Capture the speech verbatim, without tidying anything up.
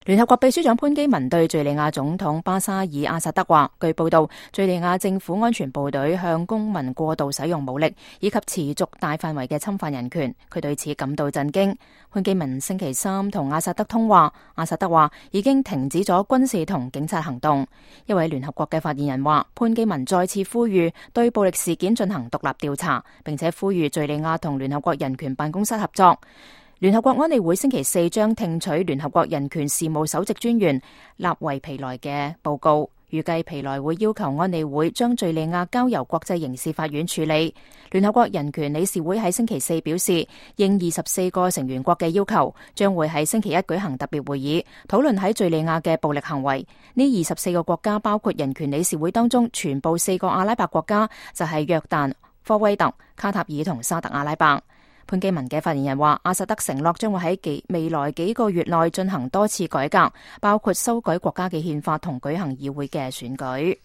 聯合國秘書長潘基文對敘利亞總統巴沙爾阿薩德話，據報道，敘利亞政府安全部隊向公民過度使用武力，以及持續大範圍嘅侵犯人權，佢對此感到震驚。潘基文星期三同阿薩德通話，阿薩德話已經停止咗軍事同警察行動。一位聯合國嘅發言人話，潘基文再次呼籲對暴力事件進行獨立調查，並且呼籲敘利亞同聯合國人權辦公室合作。聯合國安理會星期四將聽取聯合國人權事務首席專員納維皮萊嘅報告，預計皮萊會要求安理會將敘利亞交由國際刑事法院處理。聯合國人權理事會喺星期四表示，應二十四個成員國嘅要求，將會喺星期一舉行特別會議，討論喺敘利亞嘅暴力行為。呢二十四個國家包括人權理事會當中全部四個阿拉伯國家，就係約旦、科威特、卡塔爾同沙特阿拉伯。潘基文嘅發言人話，阿薩德承諾將會喺幾未來幾個月內進行多次改革，包括修改國家嘅憲法同舉行議會嘅選舉。